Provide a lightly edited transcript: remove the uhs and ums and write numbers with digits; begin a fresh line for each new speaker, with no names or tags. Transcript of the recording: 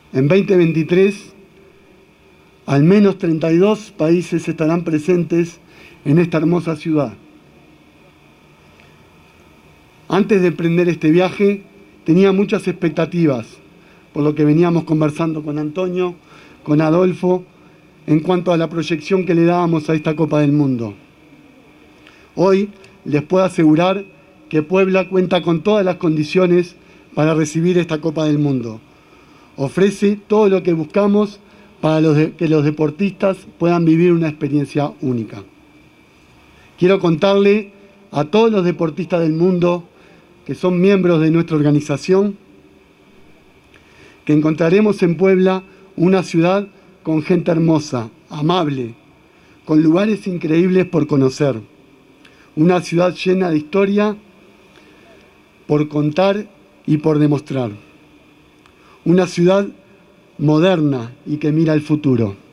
En 2023, al menos 32 países estarán presentes en esta hermosa ciudad. Antes de emprender este viaje, tenía muchas expectativas, por lo que veníamos conversando con Antonio, con Adolfo, en cuanto a la proyección que le dábamos a esta Copa del Mundo. Hoy les puedo asegurar que Puebla cuenta con todas las condiciones para recibir esta Copa del Mundo. Ofrece todo lo que buscamos para que los deportistas puedan vivir una experiencia única. Quiero contarle a todos los deportistas del mundo que son miembros de nuestra organización que encontraremos en Puebla una ciudad con gente hermosa, amable, con lugares increíbles por conocer. Una ciudad llena de historia por contar y por demostrar. Una ciudad moderna y que mira al futuro.